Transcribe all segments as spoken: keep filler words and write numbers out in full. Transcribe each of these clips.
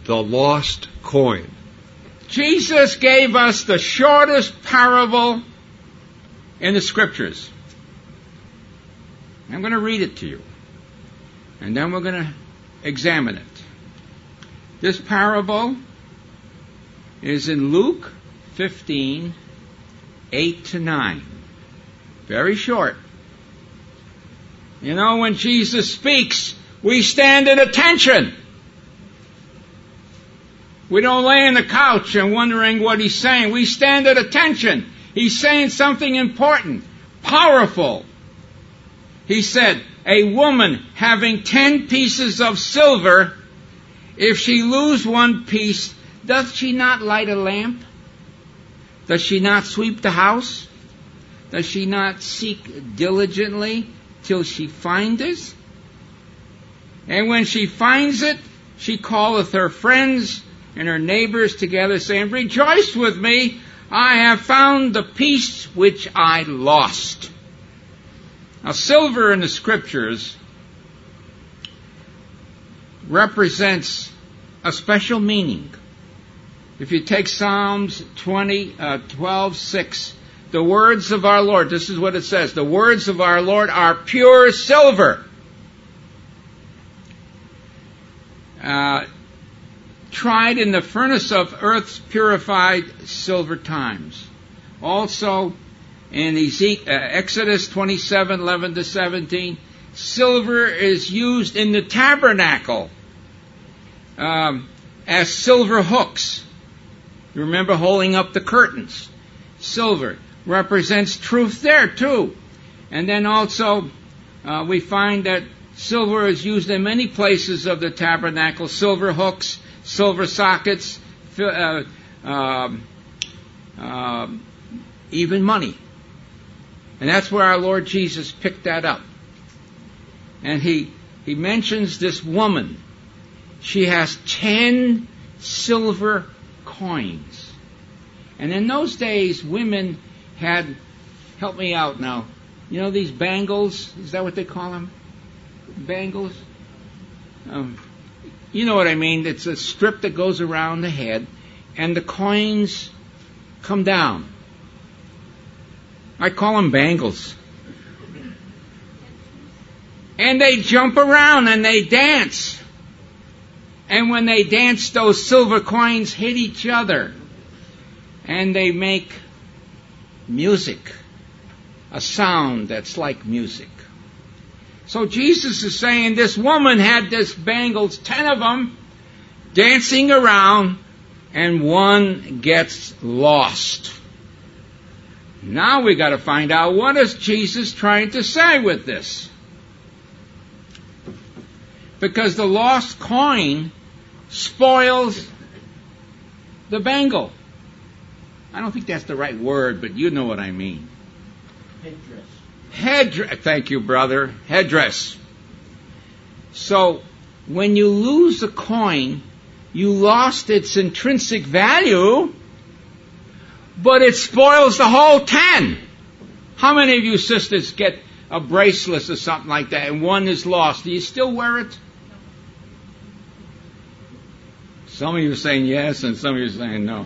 the lost coin. Jesus gave us the shortest parable in the Scriptures. I'm going to read it to you, and then we're going to examine it. This parable is in Luke fifteen, eight to nine. Very short. You know, when Jesus speaks, we stand at attention. We don't lay on the couch and wondering what he's saying. We stand at attention. He's saying something important, powerful. He said, a woman having ten pieces of silver, if she lose one piece, does she not light a lamp? Does she not sweep the house? Does she not seek diligently till she find it? And when she finds it, she calleth her friends and her neighbors together, saying, rejoice with me, I have found the piece which I lost. Now, silver in the Scriptures represents a special meaning. If you take Psalms twenty, uh, twelve, six, the words of our Lord, this is what it says, the words of our Lord are pure silver. Uh, tried in the furnace of earth's purified silver times. Also, in Ezekiel, uh, Exodus twenty-seven, eleven to seventeen, silver is used in the tabernacle um, as silver hooks. You remember holding up the curtains. Silver represents truth there too. And then also uh, we find that silver is used in many places of the tabernacle. Silver hooks, silver sockets, uh, uh, uh, even money. And that's where our Lord Jesus picked that up. And he he mentions this woman. She has ten silver coins. And in those days, women had, help me out now, you know these bangles? Is that what they call them? Bangles? Um, you know what I mean. It's a strip that goes around the head, and the coins come down. I call them bangles. And they jump around and they dance. And when they dance, those silver coins hit each other. And they make music. A sound that's like music. So Jesus is saying this woman had this bangles, ten of them, dancing around, and one gets lost. Now we got to find out, what is Jesus trying to say with this? Because the lost coin spoils the bangle. I don't think that's the right word, but you know what I mean. Headdress. Headdress. Thank you, brother. Headdress. So, when you lose a coin, you lost its intrinsic value, but it spoils the whole ten. How many of you sisters get a bracelet or something like that, and one is lost? Do you still wear it? Some of you are saying yes, and some of you are saying no.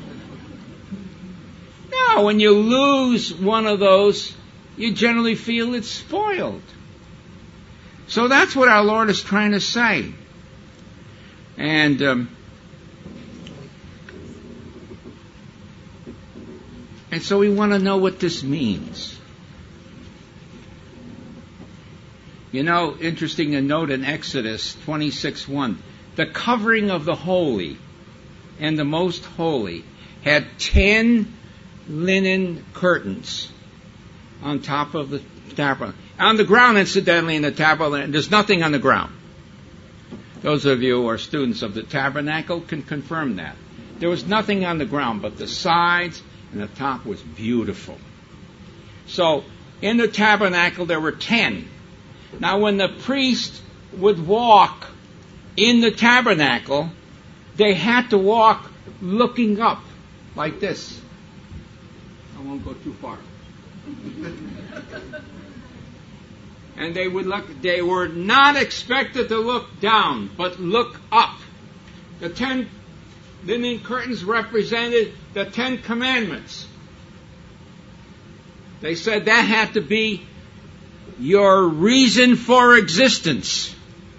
No, when you lose one of those, you generally feel it's spoiled. So that's what our Lord is trying to say. And um, and so we want to know what this means. You know, interesting to note in Exodus twenty-six one, the covering of the holy and the most holy had ten linen curtains on top of the tabernacle. On the ground, incidentally, in the tabernacle, there's nothing on the ground. Those of you who are students of the tabernacle can confirm that. There was nothing on the ground, but the sides and the top was beautiful. So, in the tabernacle, there were ten. Now, when the priest would walk in the tabernacle, they had to walk looking up, like this. I won't go too far. And they would look, they were not expected to look down, but look up. The ten linen curtains represented the Ten Commandments. They said that had to be your reason for existence.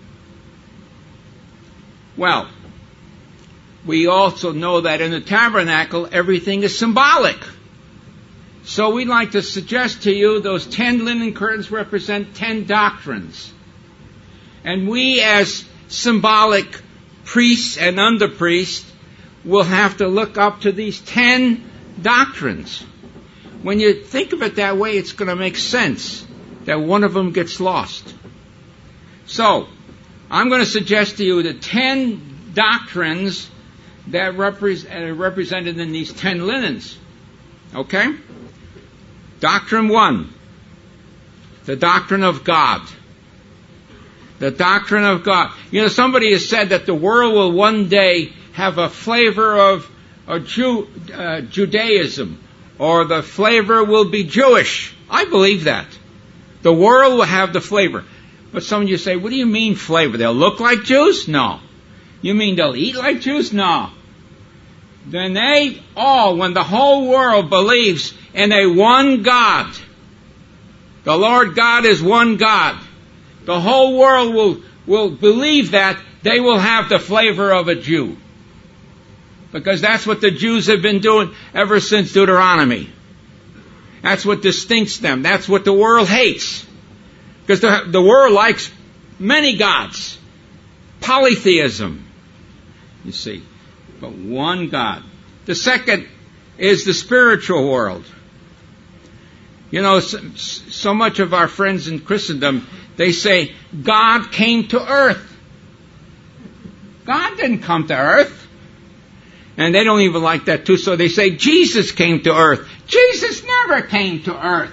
Well, we also know that in the tabernacle, everything is symbolic. So we'd like to suggest to you those ten linen curtains represent ten doctrines. And we as symbolic priests and under-priests will have to look up to these ten doctrines. When you think of it that way, it's going to make sense that one of them gets lost. So, I'm going to suggest to you the ten doctrines that are represented in these ten linens. Okay? Doctrine one, the doctrine of God. The doctrine of God. You know, somebody has said that the world will one day have a flavor of a Jew, uh, Judaism, or the flavor will be Jewish. I believe that. The world will have the flavor. But some of you say, what do you mean flavor? They'll look like Jews? No. You mean they'll eat like Jews? No. Then they all, when the whole world believes in a one God, the Lord God is one God, the whole world will, will believe that, they will have the flavor of a Jew. Because that's what the Jews have been doing ever since Deuteronomy. That's what distincts them. That's what the world hates. Because the, the world likes many gods. Polytheism, you see. But one God. The second is the spiritual world. You know, so, so much of our friends in Christendom, they say, God came to earth. God didn't come to earth. And they don't even like that too, so they say, Jesus came to earth. Jesus never came to earth.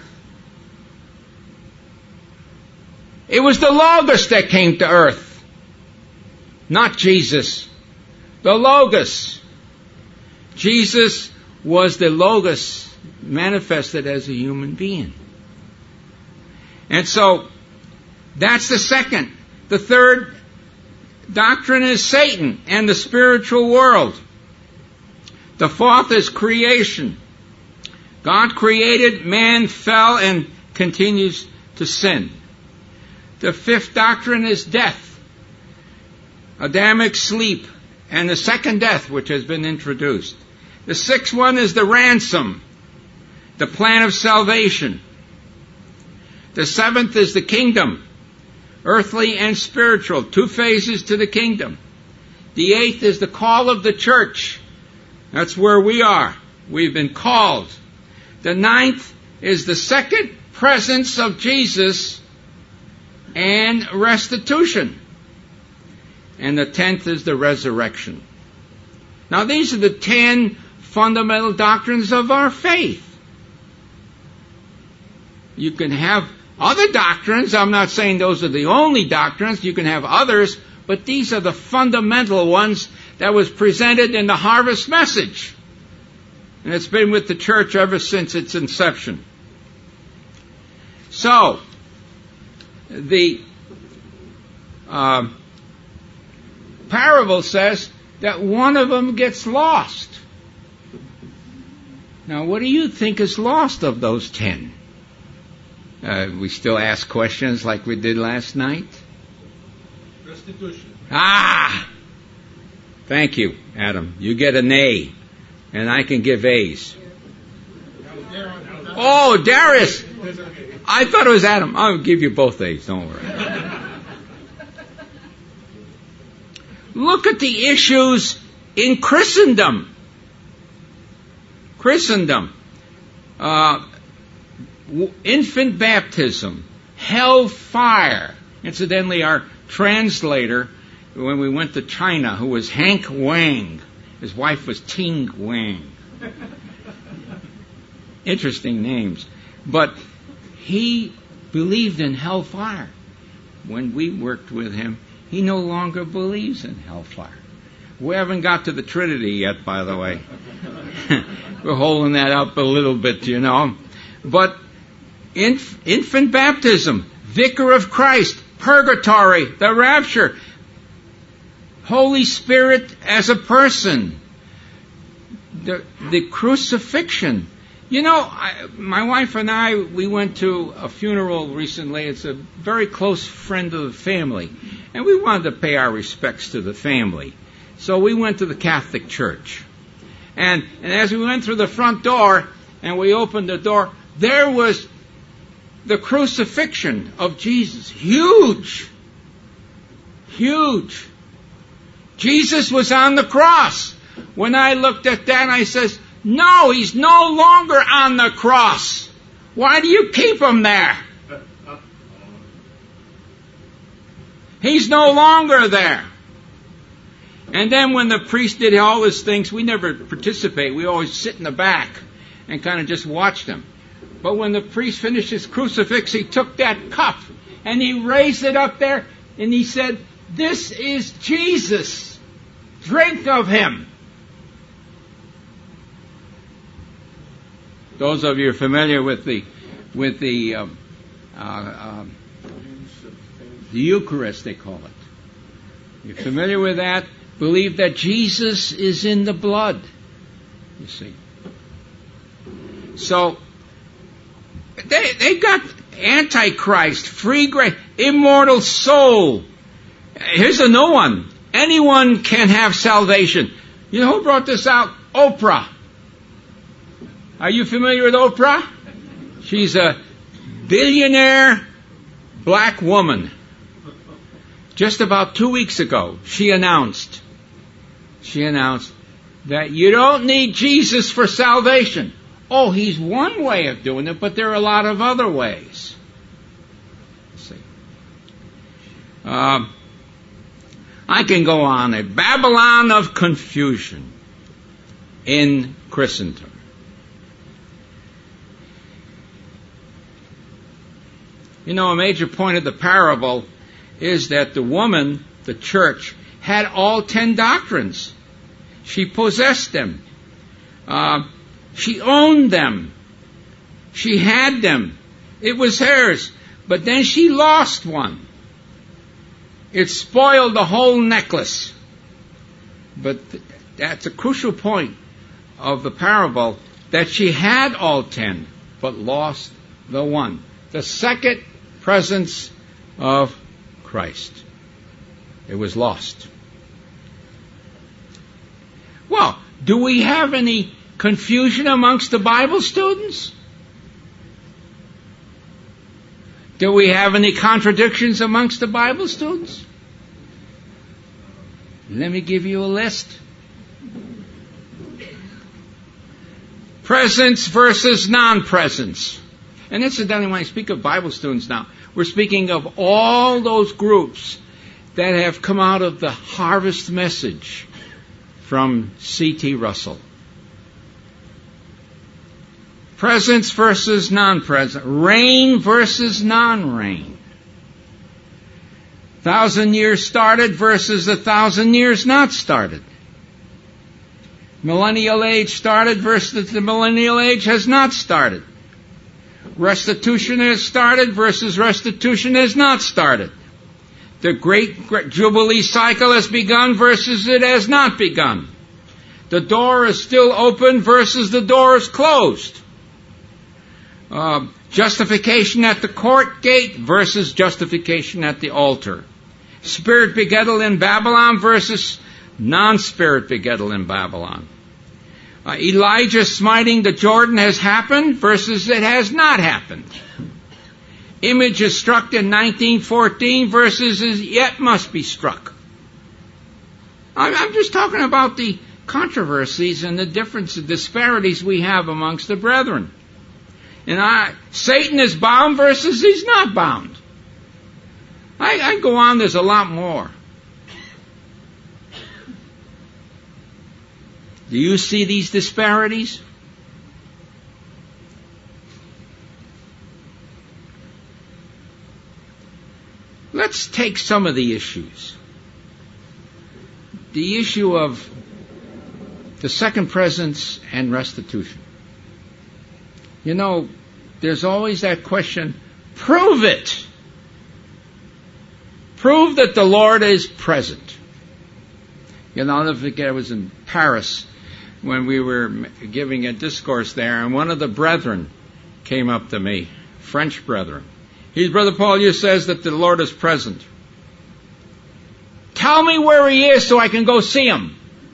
It was the Logos that came to earth, not Jesus. The Logos. Jesus was the Logos manifested as a human being. And so, that's the second. The third doctrine is Satan and the spiritual world. The fourth is creation. God created, man fell and continues to sin. The fifth doctrine is death, Adamic sleep, and the second death which has been introduced. The sixth one is the ransom, the plan of salvation. The seventh is the kingdom, earthly and spiritual, two phases to the kingdom. The eighth is the call of the church. That's where we are. We've been called. The ninth is the second presence of Jesus and restitution. And the tenth is the resurrection. Now these are the ten fundamental doctrines of our faith. You can have other doctrines. I'm not saying those are the only doctrines. You can have others, but these are the fundamental ones that was presented in the harvest message. And it's been with the church ever since its inception. So, the uh, parable says that one of them gets lost. Now, what do you think is lost of those ten? Uh, we still ask questions like we did last night? Restitution. Ah! Thank you, Adam. You get an A, and I can give A's. Oh, Darius! I thought it was Adam. I'll give you both A's, don't worry. Look at the issues in Christendom. Christendom. Uh, infant baptism. Hellfire. Incidentally, our translator, when we went to China, who was Hank Wang. His wife was Ting Wang. Interesting names. But he believed in hellfire. When we worked with him, he no longer believes in hellfire. We haven't got to the Trinity yet, by the way. We're holding that up a little bit, you know. But inf- infant baptism, vicar of Christ, purgatory, the rapture, Holy Spirit as a person, the, the crucifixion. You know, I, my wife and I, we went to a funeral recently. It's a very close friend of the family. And we wanted to pay our respects to the family. So we went to the Catholic Church. And, and as we went through the front door and we opened the door, there was the crucifixion of Jesus. Huge. Huge. Jesus was on the cross. When I looked at that, I says, no, he's no longer on the cross. Why do you keep him there? He's no longer there. And then when the priest did all his things, we never participate. We always sit in the back and kind of just watched him. But when the priest finished his crucifix, he took that cup and he raised it up there and he said, this is Jesus. Drink of him. Those of you who are familiar with the with the um, uh, uh, the Eucharist, they call it. You're familiar with that? Believe that Jesus is in the blood. You see. So they they got Antichrist, free grace, immortal soul. Here's a new one. Anyone can have salvation. You know who brought this out? Oprah. Are you familiar with Oprah? She's a billionaire black woman. Just about two weeks ago, she announced, she announced that you don't need Jesus for salvation. Oh, he's one way of doing it, but there are a lot of other ways. Let's see. Um, I can go on. A Babylon of confusion in Christendom. You know, a major point of the parable is that the woman, the church, had all ten doctrines. She possessed them. Uh, she owned them. She had them. It was hers. But then she lost one. It spoiled the whole necklace. But th- that's a crucial point of the parable, that she had all ten, but lost the one. The second presence of Christ. It was lost. Well, do we have any confusion amongst the Bible students? Do we have any contradictions amongst the Bible students? Let me give you a list. Presence versus non-presence. And incidentally, when I speak of Bible students now, we're speaking of all those groups that have come out of the harvest message from C T Russell. Presence versus non-present. Reign versus non-reign. Thousand years started versus a thousand years not started. Millennial age started versus the millennial age has not started. Restitution has started versus restitution has not started. The great, great Jubilee cycle has begun versus it has not begun. The door is still open versus the door is closed. Uh, justification at the court gate versus justification at the altar. Spirit begettal in Babylon versus non-spirit begettal in Babylon. Uh, Elijah smiting the Jordan has happened versus it has not happened. Image is struck in nineteen fourteen versus is yet must be struck. I'm, I'm just talking about the controversies and the differences, disparities we have amongst the brethren. And I, Satan is bound versus he's not bound. I, I go on, there's a lot more. Do you see these disparities? Let's take some of the issues. The issue of the second presence and restitution. You know, there's always that question, prove it. Prove that the Lord is present. You know, I'll never forget, I was in Paris when we were giving a discourse there, and one of the brethren came up to me, French brethren. He's, Brother Paul, you says that the Lord is present. Tell me where he is so I can go see him.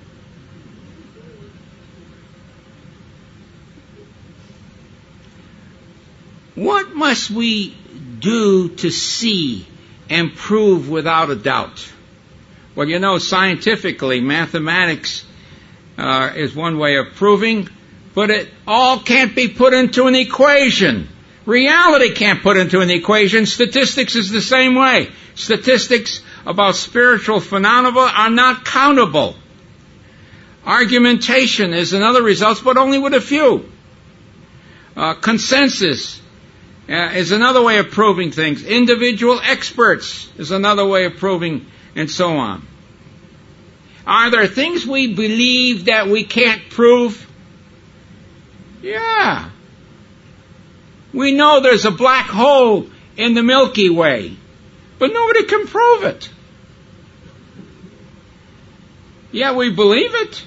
What must we do to see and prove without a doubt? Well, you know, scientifically, mathematics uh, is one way of proving, but it all can't be put into an equation. Reality can't put into an equation. Statistics is the same way. Statistics about spiritual phenomena are not countable. Argumentation is another result, but only with a few. Uh, consensus uh, is another way of proving things. Individual experts is another way of proving, and so on. Are there things we believe that we can't prove? Yeah. We know there's a black hole in the Milky Way, but nobody can prove it. Yeah, we believe it.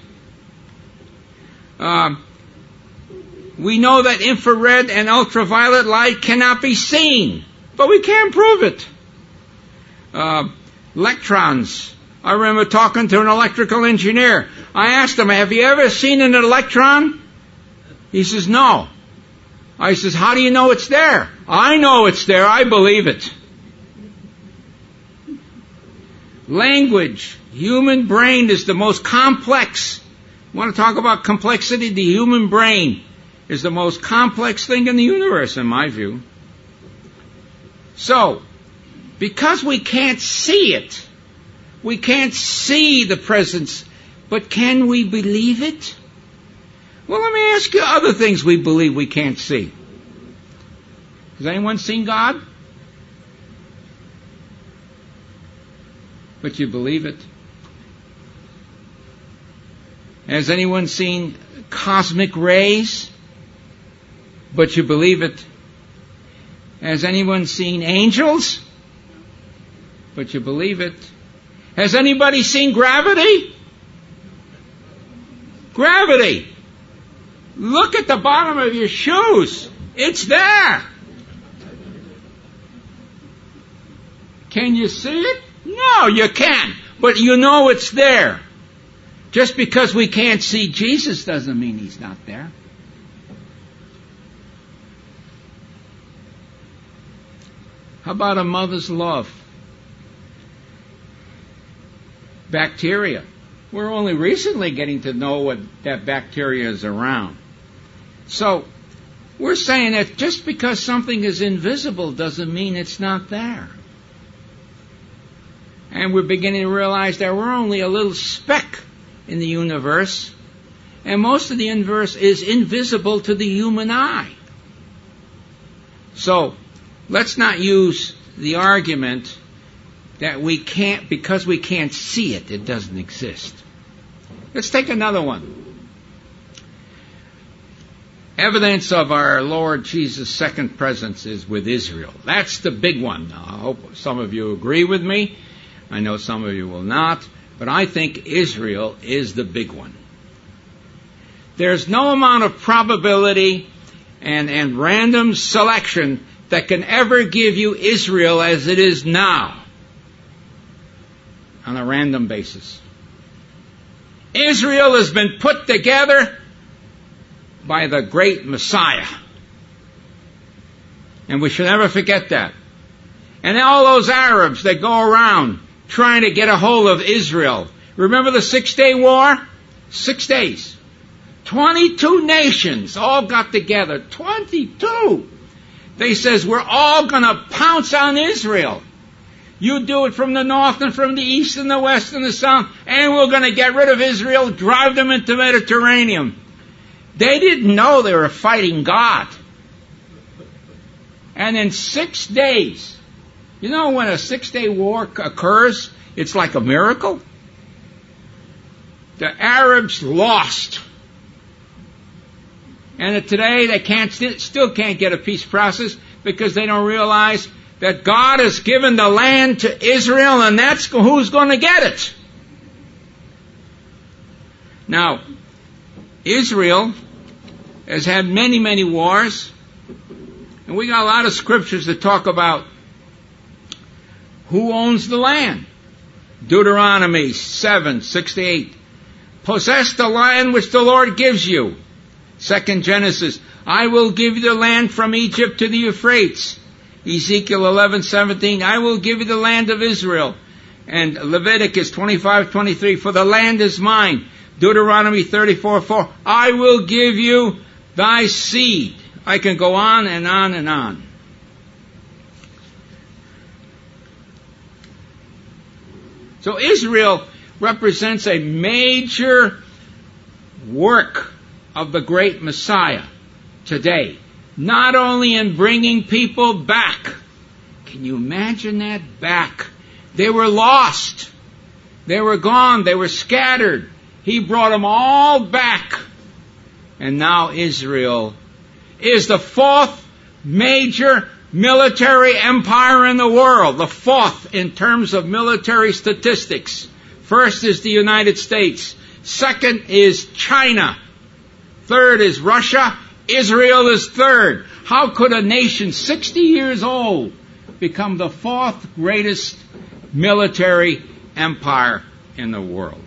Um, we know that infrared and ultraviolet light cannot be seen, but we can't prove it. Uh, electrons. I remember talking to an electrical engineer. I asked him, have you ever seen an electron? He says, no. I says, how do you know it's there? I know it's there. I believe it. Language. Human brain is the most complex. You want to talk about complexity? The human brain is the most complex thing in the universe, in my view. So, because we can't see it, we can't see the presence, but can we believe it? Well, let me ask you other things we believe we can't see. Has anyone seen God? But you believe it. Has anyone seen cosmic rays? But you believe it. Has anyone seen angels? But you believe it. Has anybody seen gravity? Gravity. Look at the bottom of your shoes. It's there. Can you see it? No, you can't. But you know it's there. Just because we can't see Jesus doesn't mean he's not there. How about a mother's love? Bacteria. We're only recently getting to know what that bacteria is around. So, we're saying that just because something is invisible doesn't mean it's not there. And we're beginning to realize that we're only a little speck in the universe, and most of the universe is invisible to the human eye. So, let's not use the argument that we can't, because we can't see it, it doesn't exist. Let's take another one. Evidence of our Lord Jesus' second presence is with Israel. That's the big one. Now, I hope some of you agree with me. I know some of you will not, but I think Israel is the big one. There's no amount of probability and, and random selection that can ever give you Israel as it is now on a random basis. Israel has been put together by the great Messiah. And we should never forget that. And all those Arabs that go around trying to get a hold of Israel. Remember the Six-Day War? Six days. Twenty-two nations all got together. Twenty-two. They says, we're all going to pounce on Israel. You do it from the north and from the east and the west and the south, and we're going to get rid of Israel, drive them into the Mediterranean. They didn't know they were fighting God. And in six days, you know when a six-day war occurs, it's like a miracle. The Arabs lost. And today they can't, still can't get a peace process because they don't realize that God has given the land to Israel, and that's who's going to get it. Now, Israel has had many, many wars, and we got a lot of scriptures that talk about who owns the land. Deuteronomy seven, six to eight. Possess the land which the Lord gives you. Second Genesis, I will give you the land from Egypt to the Euphrates. Ezekiel eleven, seventeen, I will give you the land of Israel. And Leviticus twenty-five, twenty-three, for the land is mine. Deuteronomy thirty-four, four, I will give you thy seed. I can go on and on and on. So Israel represents a major work of the great Messiah today. Not only in bringing people back. Can you imagine that? Back. They were lost. They were gone. They were scattered. He brought them all back. And now Israel is the fourth major military empire in the world. The fourth in terms of military statistics. First is the United States. Second is China. Third is Russia. Israel is third. How could a nation sixty years old become the fourth greatest military empire in the world?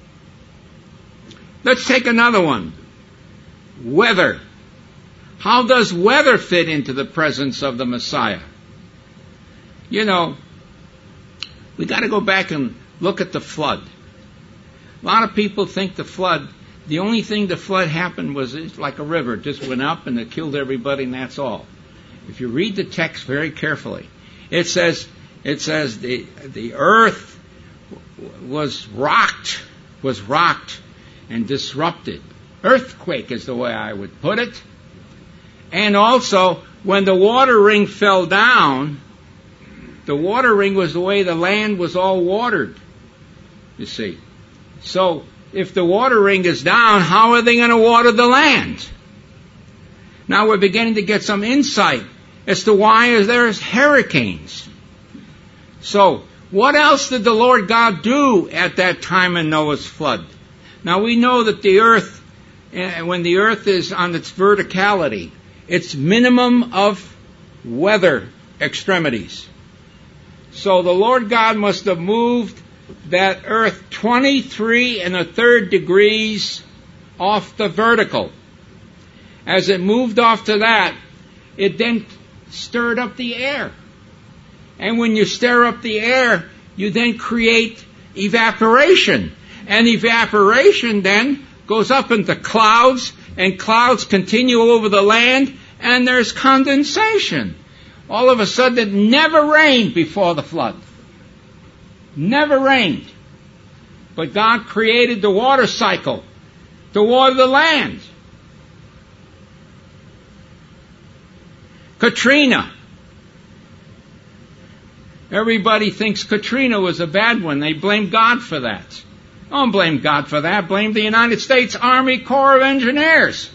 Let's take another one. Weather. How does weather fit into the presence of the Messiah? You know, we got to go back and look at the flood. A lot of people think the flood, the only thing the flood happened was it's like a river. It just went up and it killed everybody and that's all. If you read the text very carefully, it says, it says the, the earth was rocked, was rocked and disrupted. Earthquake is the way I would put it. And also, when the water ring fell down, the water ring was the way the land was all watered, you see. So, if the water ring is down, how are they going to water the land? Now we're beginning to get some insight as to why there's hurricanes. So, what else did the Lord God do at that time in Noah's flood? Now we know that the earth, when the earth is on its verticality, it's minimum of weather extremities. So the Lord God must have moved that earth twenty-three and a third degrees off the vertical. As it moved off to that, it then stirred up the air. And when you stir up the air, you then create evaporation. And evaporation then goes up into clouds, and clouds continue over the land, and there's condensation. All of a sudden, it never rained before the flood. Never rained. But God created the water cycle to water the land. Katrina. Everybody thinks Katrina was a bad one. They blame God for that. Don't blame God for that. Blame the United States Army Corps of Engineers.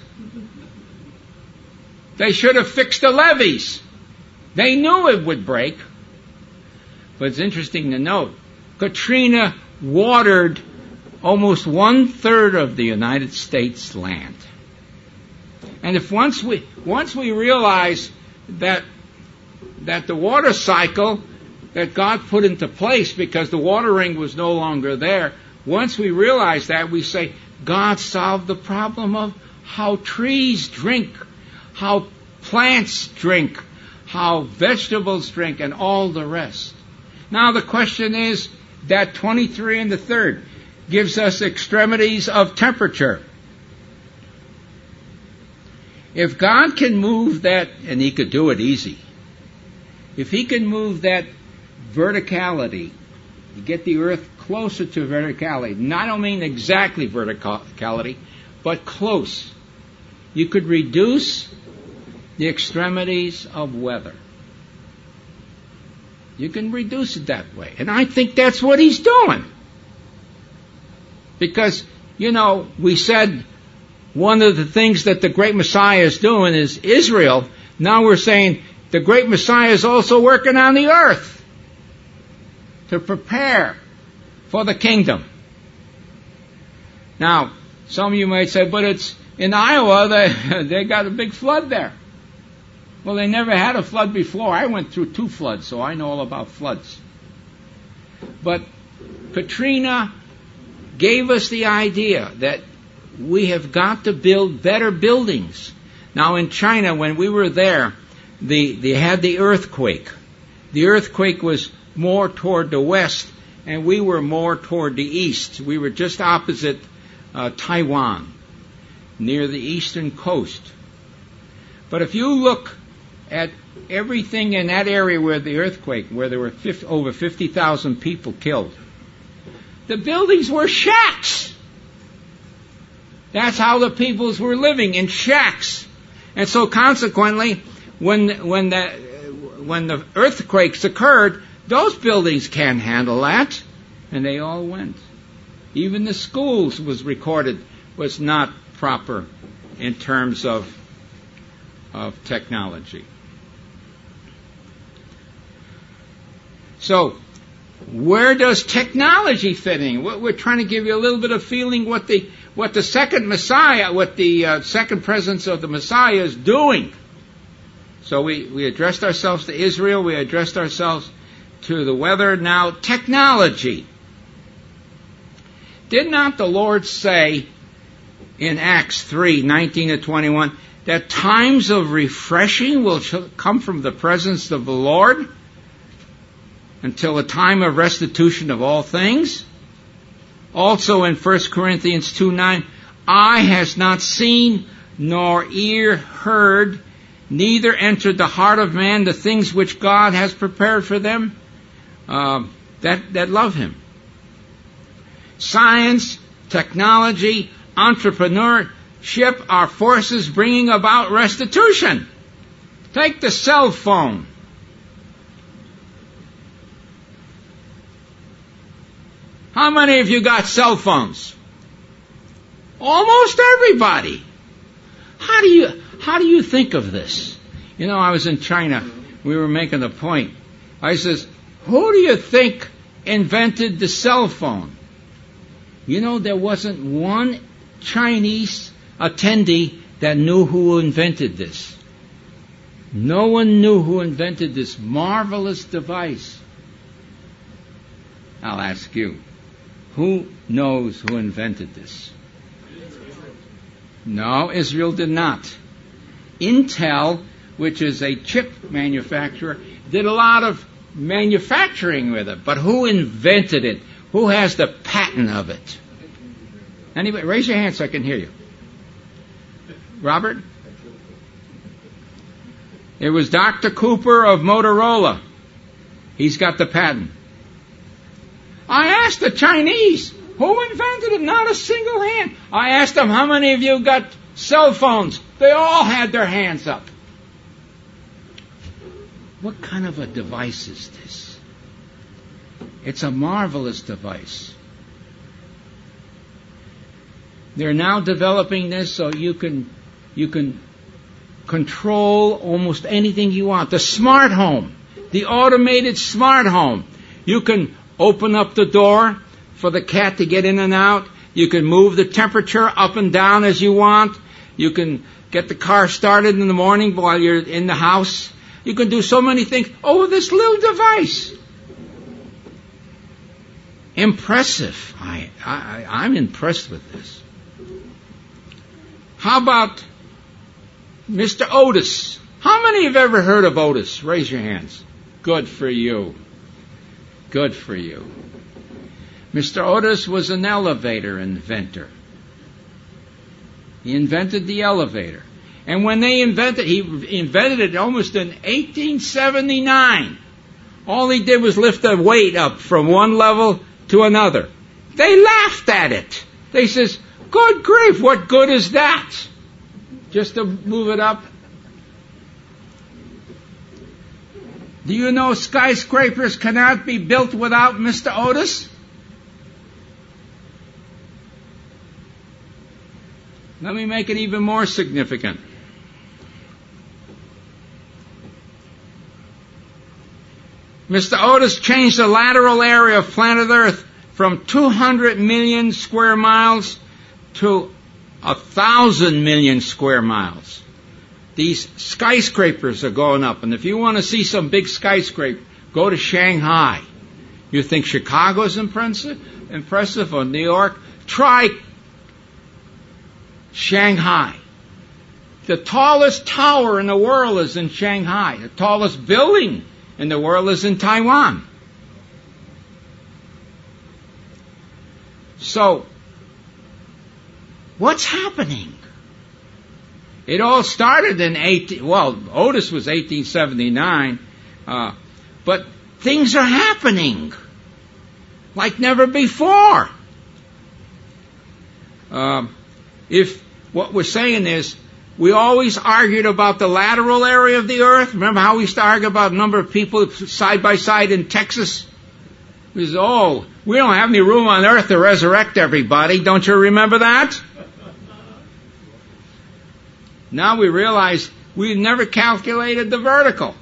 They should have fixed the levees. They knew it would break. But it's interesting to note, Katrina watered almost one-third of the United States land. And if once we once we realize that that the water cycle that God put into place because the water ring was no longer there, once we realize that, we say, God solved the problem of how trees drink, how plants drink, how vegetables drink, and all the rest. Now the question is, that twenty-three and the third gives us extremities of temperature. If God can move that, and He could do it easy, if He can move that verticality, get the earth closer to verticality. And I don't mean exactly verticality, but close. You could reduce the extremities of weather. You can reduce it that way. And I think that's what He's doing. Because, you know, we said one of the things that the great Messiah is doing is Israel. Now we're saying the great Messiah is also working on the earth to prepare for the kingdom. Now, Some of you might say, but it's in Iowa, they, they got a big flood there. Well, they never had a flood before. I went through two floods, so I know all about floods. But Katrina gave us the idea that we have got to build better buildings. Now, in China, when we were there, the, they had the earthquake. The earthquake was more toward the west, and we were more toward the east. We were just opposite uh, Taiwan, near the eastern coast. But if you look at everything in that area where the earthquake, where there were fifty, over fifty thousand people killed, the buildings were shacks. That's how the peoples were living, in shacks. And so consequently, when when the when the earthquakes occurred, those buildings can't handle that, and they all went. Even the schools was recorded was not proper in terms of of technology. So, where does technology fit in? We're trying to give you a little bit of feeling what the what the second Messiah, what the uh, second presence of the Messiah is doing. So we, we addressed ourselves to Israel, we addressed ourselves to the weather. Now, technology. Did not the Lord say in Acts three, nineteen to twenty-one, that times of refreshing will come from the presence of the Lord until a time of restitution of all things? Also in First Corinthians two nine, eye has not seen, nor ear heard, neither entered the heart of man the things which God has prepared for them uh, that, that love Him. Science, technology, entrepreneurship are forces bringing about restitution. Take the cell phone. How many of you got cell phones? Almost everybody. How do you how do you think of this? You know, I was in China. We were making a point. I says, who do you think invented the cell phone? You know, there wasn't one Chinese attendee that knew who invented this. No one knew who invented this marvelous device. I'll ask you. Who knows who invented this? No, Israel did not. Intel, which is a chip manufacturer, did a lot of manufacturing with it. But who invented it? Who has the patent of it? Anybody? Raise your hand so I can hear you. Robert? It was Doctor Cooper of Motorola. He's got the patent. I asked the Chinese, who invented it? Not a single hand. I asked them, how many of you got cell phones? They all had their hands up. What kind of a device is this? It's a marvelous device. They're now developing this so you can you can control almost anything you want. The smart home, the automated smart home. You can open up the door for the cat to get in and out. You can move the temperature up and down as you want. You can get the car started in the morning while you're in the house. You can do so many things over this little device. Impressive. I, I, I'm impressed with this. How about Mister Otis? How many have ever heard of Otis? Raise your hands. Good for you. Good for you. Mister Otis was an elevator inventor. He invented the elevator. And when they invented, he invented it almost in eighteen seventy-nine. All he did was lift the weight up from one level to another. They laughed at it. They says, good grief, what good is that? Just to move it up. Do you know skyscrapers cannot be built without Mister Otis? Let me make it even more significant. Mister Otis changed the lateral area of planet Earth from two hundred million square miles to a thousand million square miles. These skyscrapers are going up. And if you want to see some big skyscraper, go to Shanghai. You think Chicago's impressive, impressive or New York? Try Shanghai. The tallest tower in the world is in Shanghai. The tallest building in the world is in Taiwan. So, what's happening? It all started in eighteen. Well, Otis was eighteen seventy-nine, uh, but things are happening like never before. Uh, if what we're saying is, we always argued about the lateral area of the earth. Remember how we used to argue about a number of people side by side in Texas? We said, oh, we don't have any room on earth to resurrect everybody. Don't you remember that? Now we realize we've never calculated the vertical.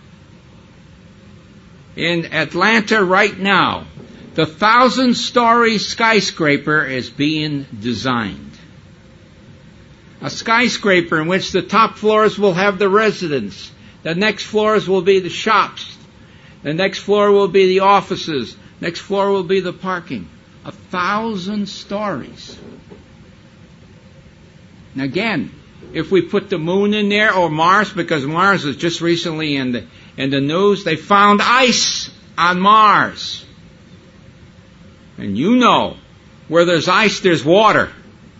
In Atlanta right now, the thousand-story skyscraper is being designed. A skyscraper in which the top floors will have the residence. The next floors will be the shops. The next floor will be the offices. Next floor will be the parking. A thousand stories. And again, if we put the moon in there or Mars, because Mars is just recently in the in the news, they found ice on Mars. And you know, where there's ice, there's water.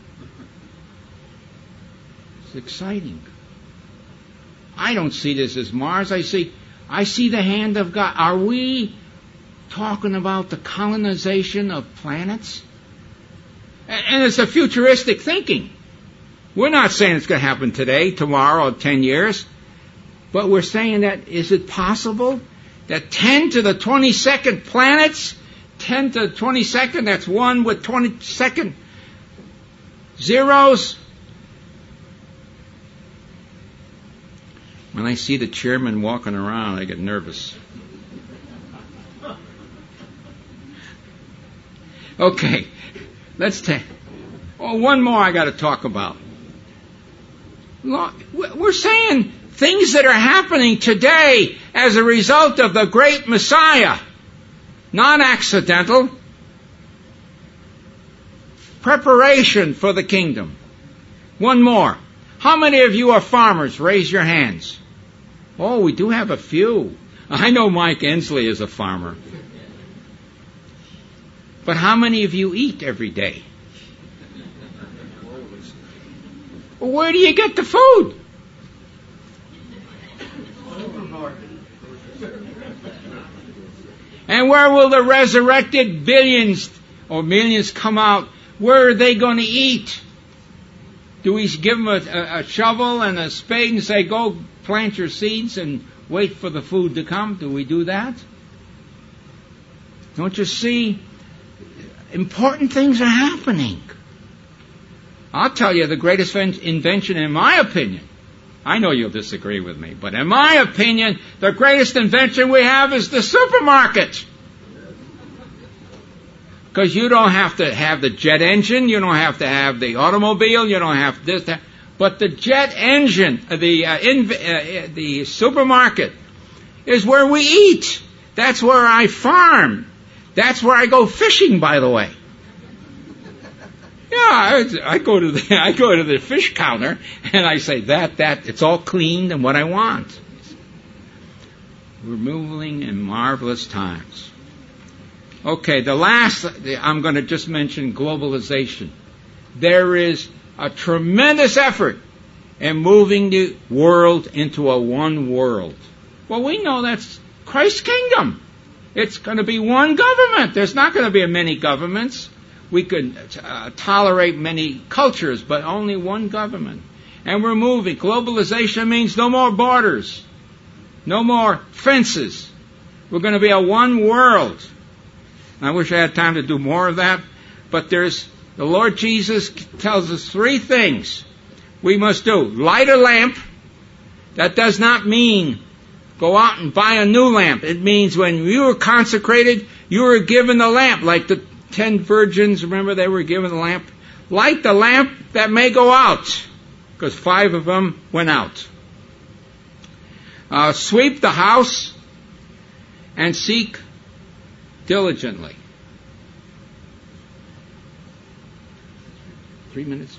It's exciting. I don't see this as Mars. I see, I see the hand of God. Are we talking about the colonization of planets? And it's a futuristic thinking. We're not saying it's going to happen today, tomorrow, or ten years. But we're saying that, is it possible that ten to the twenty-second planets, ten to the twenty-second, that's one with twenty-second zeros? When I see the chairman walking around, I get nervous. Okay, let's take... Oh, one more I got to talk about. We're saying things that are happening today as a result of the great Messiah. Non-accidental. Preparation for the kingdom. One more. How many of you are farmers? Raise your hands. Oh, we do have a few. I know Mike Ensley is a farmer. But how many of you eat every day? Well, where do you get the food? And where will the resurrected billions or millions come out? Where are they going to eat? Do we give them a, a, a shovel and a spade and say, go plant your seeds and wait for the food to come? Do we do that? Don't you see? Important things are happening. I'll tell you the greatest invention, in my opinion, I know you'll disagree with me, but in my opinion, the greatest invention we have is the supermarket. Because you don't have to have the jet engine, you don't have to have the automobile, you don't have this, that. But the jet engine, the uh, in, uh, the supermarket, is where we eat. That's where I farm. That's where I go fishing, by the way. Yeah, I, I go to the I go to the fish counter and I say that that it's all cleaned and what I want. We're moving in marvelous times. Okay, the last I'm going to just mention globalization. There is a tremendous effort in moving the world into a one world. Well, we know that's Christ's kingdom. It's going to be one government. There's not going to be many governments. We could uh, tolerate many cultures, but only one government. And we're moving. Globalization means no more borders, no more fences. We're going to be a one world. I wish I had time to do more of that, but there's the Lord Jesus tells us three things we must do. Light a lamp. That does not mean go out and buy a new lamp. It means when you were consecrated, you were given the lamp, like the ten virgins, remember they were given the lamp? Light the lamp that may go out, because five of them went out. Uh, sweep the house and seek diligently. Three minutes.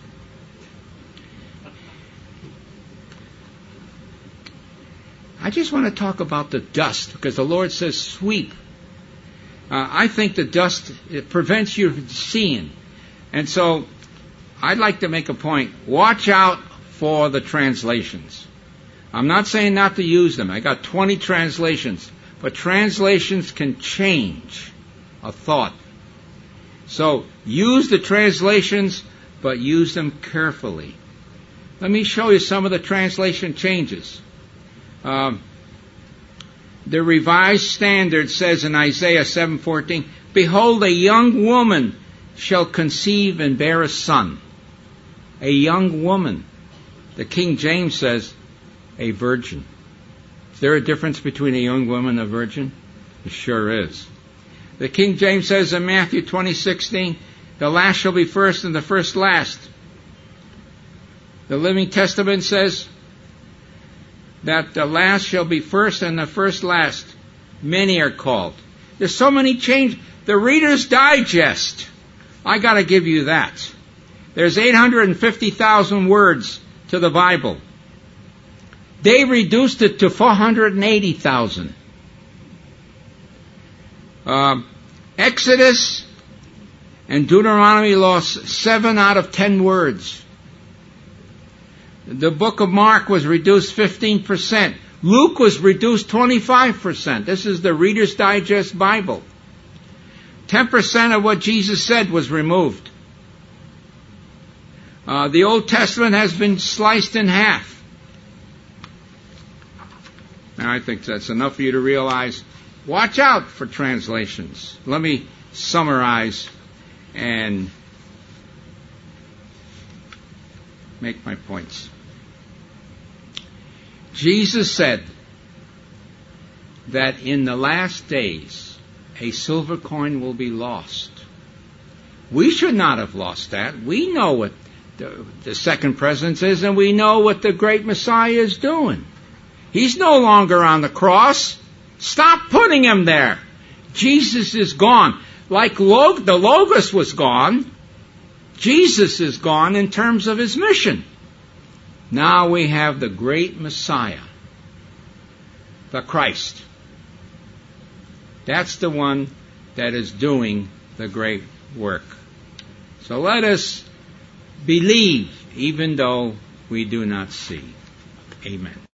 I just want to talk about the dust, because the Lord says sweep. Uh, I think the dust, it prevents you from seeing. And so, I'd like to make a point. Watch out for the translations. I'm not saying not to use them. I got twenty translations. But translations can change a thought. So, use the translations, but use them carefully. Let me show you some of the translation changes. Um, the Revised Standard says in Isaiah seven fourteen, "Behold, a young woman shall conceive and bear a son." A young woman. The King James says, a virgin. Is there a difference between a young woman and a virgin? It sure is. The King James says in Matthew twenty sixteen, "The last shall be first and the first last." The Living Testament says that the last shall be first and the first last. Many are called. There's so many changes. The Reader's Digest, I got to give you that. There's eight hundred fifty thousand words to the Bible. They reduced it to four hundred eighty thousand. Uh, Exodus and Deuteronomy lost seven out of ten words. The book of Mark was reduced fifteen percent. Luke was reduced twenty-five percent. This is the Reader's Digest Bible. ten percent of what Jesus said was removed. Uh, the Old Testament has been sliced in half. Now, I think that's enough for you to realize. Watch out for translations. Let me summarize and make my points. Jesus said that in the last days a silver coin will be lost. We should not have lost that. We know what the, the second presence is, and we know what the great Messiah is doing. He's no longer on the cross. Stop putting him there. Jesus is gone. Like Log- the Logos was gone, Jesus is gone in terms of his mission. Now we have the great Messiah, the Christ. That's the one that is doing the great work. So let us believe, even though we do not see. Amen.